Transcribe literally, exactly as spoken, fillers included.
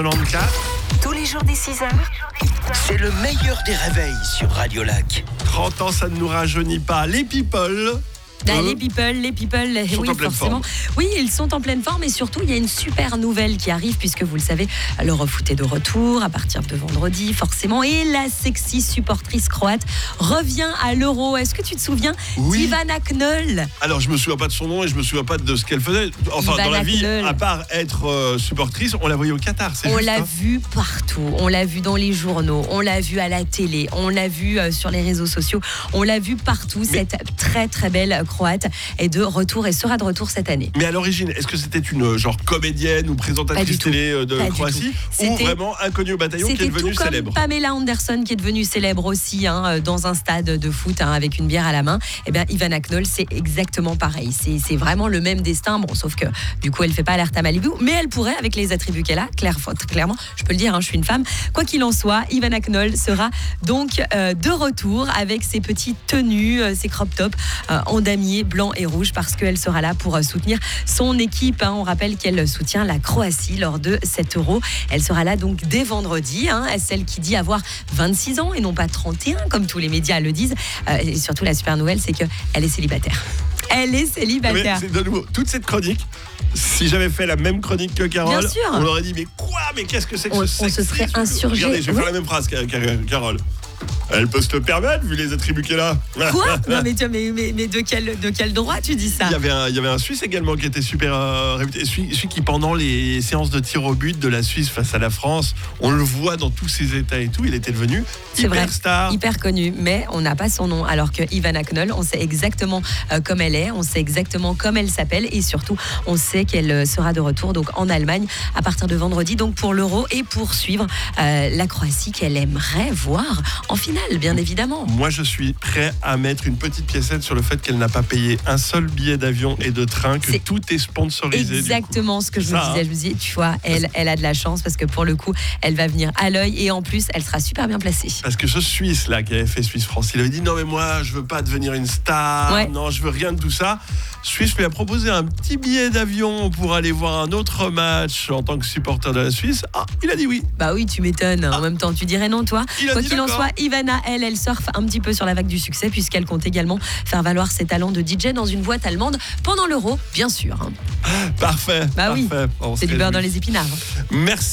quatre-vingt-quatorze. Tous les jours dès six heures, C'est le meilleur des réveils sur Radio Lac. trente ans, ça ne nous rajeunit pas. Les people. Bah, eux, les people, les people, sont oui, en pleine forcément. Oui, ils sont en pleine forme et surtout, il y a une super nouvelle qui arrive puisque vous le savez, l'Eurofoot est de retour à partir de vendredi, forcément. Et la sexy supportrice croate revient à l'Euro. Est-ce que tu te souviens Oui. d'Ivana Knoll? Alors, je me souviens pas de son nom et je me souviens pas de ce qu'elle faisait. Enfin, Ivana dans la vie, Knoll. à part être euh, supportrice, on la voyait au Qatar. C'est On juste, l'a hein. vu partout, on l'a vu dans les journaux, on l'a vu à la télé, on l'a vu euh, sur les réseaux sociaux, on l'a vu partout. Mais- Cette très très belle Croate est de retour et sera de retour cette année. Mais à l'origine, est-ce que c'était une euh, genre comédienne ou Pas présentatrice du tout. télé euh, de Pas du Croatie tout. ou C'était- vraiment inconnue au bataillon qui est C'était tout devenue comme célèbre? Pamela Anderson qui est devenue célèbre aussi hein, dans un stade de foot hein, avec une bière à la main. Et bien Ivana Knoll, c'est exactement pareil. C'est, c'est vraiment le même destin. Bon, sauf que du coup, elle fait pas alerte à Malibu, mais elle pourrait avec les attributs qu'elle a. Claire, clairement, je peux le dire, hein, je suis une femme. Quoi qu'il en soit, Ivana Knoll sera donc euh, de retour avec ses petites tenues, euh, ses crop tops euh, en damier blanc et rouge parce qu'elle sera là pour euh, soutenir son équipe. Hein. On rappelle qu'elle soutient la Croatie lors de cet Euro. Elle sera là donc dès vendredi. Hein, celle qui dit avoir vingt-six ans et non pas trente et un comme tous les médias le disent. Euh, et surtout la super nouvelle, c'est qu'elle est célibataire. Elle est Mais célibataire. c'est de nouveau, toute cette chronique, si j'avais fait la même chronique que Carole, Bien sûr. on aurait dit mais quoi, mais qu'est-ce que c'est que On- ce on se sexisme? serait insurgé. Regardez, je vais Oui. faire la même phrase que que- Carole. Elle peut se le permettre vu les attributs qu'elle a. Quoi? Non mais, tu- mais, mais, mais de, quel, de quel droit tu dis ça? Il y, avait un, il y avait un Suisse également qui était super euh, réputé. Celui, celui qui, pendant les séances de tir au but de la Suisse face à la France, on le voit dans tous ses états et tout, il était devenu C'est vrai. hyper star. Hyper connue, mais on n'a pas son nom. Alors que Ivana Knoll, on sait exactement euh, comme elle est, on sait exactement comme elle s'appelle et surtout, on sait qu'elle euh, sera de retour donc en Allemagne à partir de vendredi donc pour l'Euro et pour suivre euh, la Croatie qu'elle aimerait voir en finale, bien évidemment. Moi, je suis prêt à mettre une petite piécette sur le fait qu'elle n'a pas payé un seul billet d'avion et de train, que C'est tout est sponsorisé. du coup. Exactement ce que je Ça, me disais. hein. Je me disais, tu vois, elle, elle a de la chance parce que pour le coup, elle va venir à l'œil et en plus, elle sera super bien placée. Parce que ce Suisse là qui avait fait Suisse-France, il avait dit non mais moi je veux pas devenir une star, Ouais. non je veux rien de tout ça. Suisse lui a proposé un petit billet d'avion pour aller voir un autre match en tant que supporter de la Suisse. Ah, il a dit oui. Bah oui, tu m'étonnes. En même temps, tu dirais non, toi. Il a Quoi dit qu'il en d'accord. soit, Ivana, elle, elle surfe un petit peu sur la vague du succès puisqu'elle compte également faire valoir ses talents de D J dans une boîte allemande pendant l'Euro, bien sûr. hein. Parfait. Bah oui, parfait. On c'est se du beurre dans réjouit. les épinards. Merci.